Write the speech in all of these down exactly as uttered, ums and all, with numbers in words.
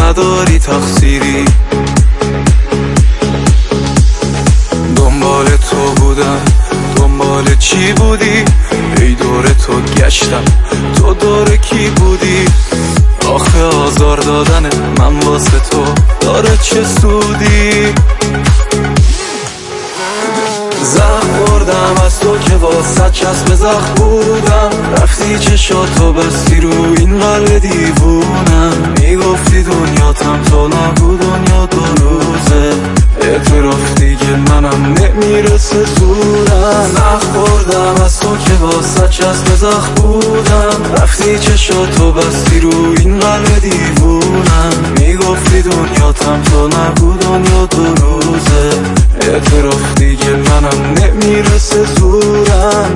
نداری تقصیری. دنبال تو بودم، دنبال چی بودی؟ ای دور تو گشتم، تو دور کی بودی؟ آخه آزار دادن من واسه تو داره چه سودی؟ زخم خوردم از تو که واسه چسب زخم بودم، رفتی چشاتو بستی رو این قلب دیوونم. میگفتی دنیاتم تو نگو دنیا دو روزه، اعتراف دیگه منم نمیرسه زورم. زخم خوردم از تو که واسه چسب زخم بودم، رفتی چشاتو بستی رو این قلب دیوونم. میگفتی دنیاتم تو نگو دنیا دو روزه، اعتراف دیگه منم نمیرسه زورم.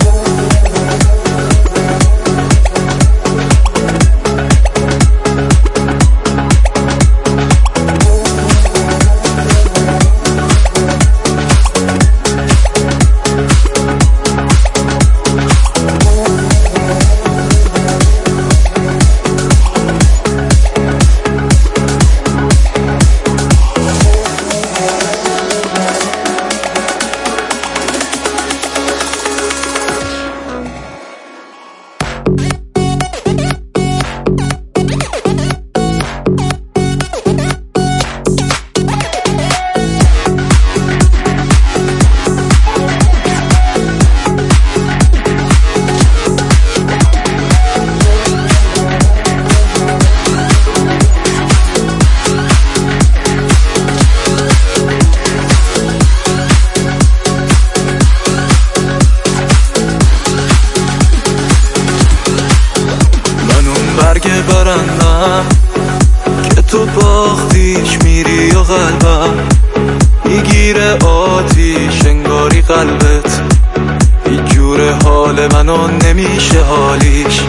برگ برندم که تو باختیش، میری و قلبم میگیره آتیش، انگاری قلبت هیچ جور حال منو نمیشه حالیش.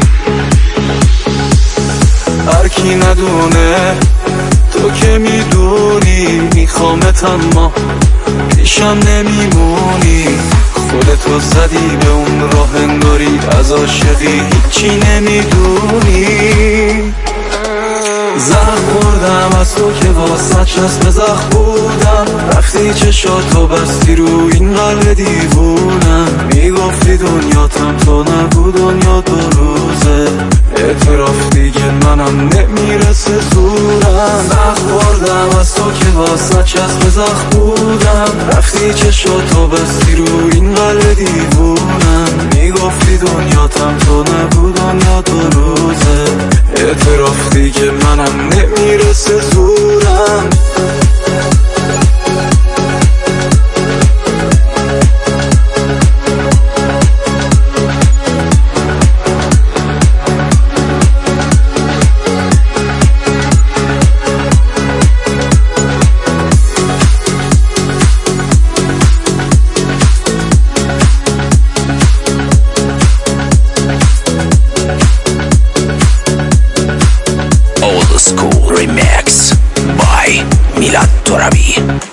هر کی ندونه تو که میدونی، میخوامت اما پیشم نمیمونی. خودتو زدی به اون راه انگاری از عاشقی هیچی نمیدونی. زخم خوردم از تو که واسه چسب زخم بودم، رفتی چشاتو بستی رو این قلب دیوونم. میگفتی دنیاتم تو نگو دنیا دو روزه، اعتراف دیگه منم نمیرسه زورم. زخم خوردم از تو که واسه چسب زخم بودم، رفتی چشاتو بستی رو این قلب دیوونم. میگفتی دنیاتم تو نگو دنیا دو روزه، اعتراف دیگه منم نمیرسه زورم. Old School Remix by Milad Torabi.